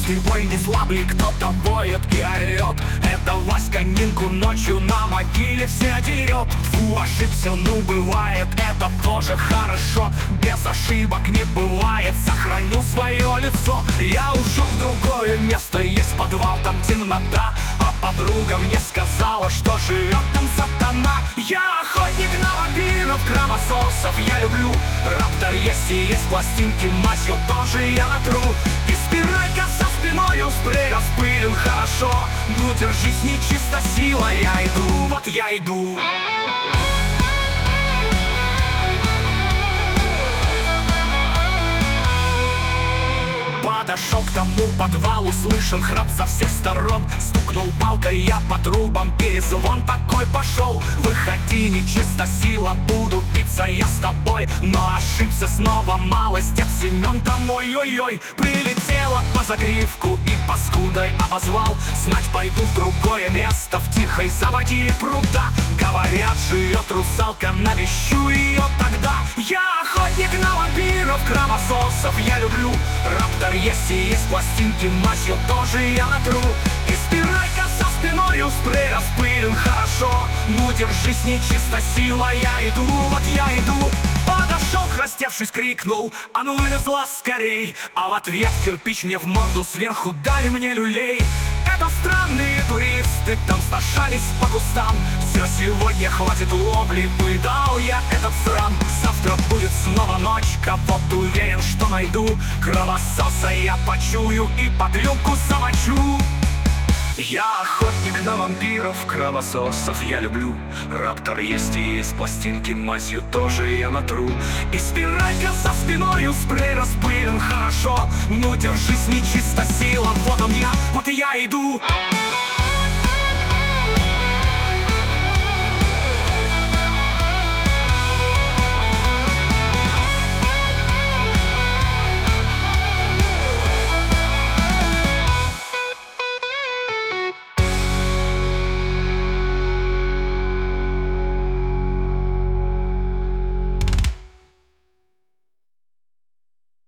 свой не слабый, кто-то воет и орет. Это Васька Нинку ночью на могиле все дерет. Фу, ошибся, ну бывает, это тоже хорошо. Без ошибок не бывает, сохраню свое лицо. Я ушел в другое место, есть подвал, там темнота. А подруга мне сказала, что живет там сатана. Я охотник на вампиров, кровососов я люблю. Раптор есть и есть пластинки, мазью тоже я натру. И спиралька со спиною, спрей распылен хорошо. Ну держись, нечисто сила, я иду, вот я иду. Подошел к тому подвалу, слышен храп со всех сторон. Стукнул палкой я по трубам, перезвон такой пошел. Выходи, нечисто сила, буду биться я с тобой. Но ошибся снова, малость, от Семен домой, ой-ой. Прилетела по загривку и паскудой обозвал. Знать пойду в другое место, в тихой заводе пруда. Говорят, живет русалка, навещу ее тогда. Я охотник на вампиров, кровососов я люблю. Раптор есть и есть пластинки, мазью тоже я натру. И спиралька со спиною, спрей распылен хорошо. Ну держись, нечисто сила, я иду, вот я иду. Подошел, храстевшись, крикнул: а ну вылезла скорей. А в ответ кирпич мне в морду сверху дали мне люлей. Это странные туристы там сношались по кустам. Все, сегодня хватит ловли, выдал я этот срам. Завтра будет снова ночка, вот уверен, что найду. Кровососа я почую и под люльку замочу. Я охотник на вампиров, кровососов я люблю. Раптор есть и есть пластинки, мазью тоже я натру. И спиралька за спиною, спрей распылен хорошо. Ну держись, нечисто сила, вот он я, вот и я иду.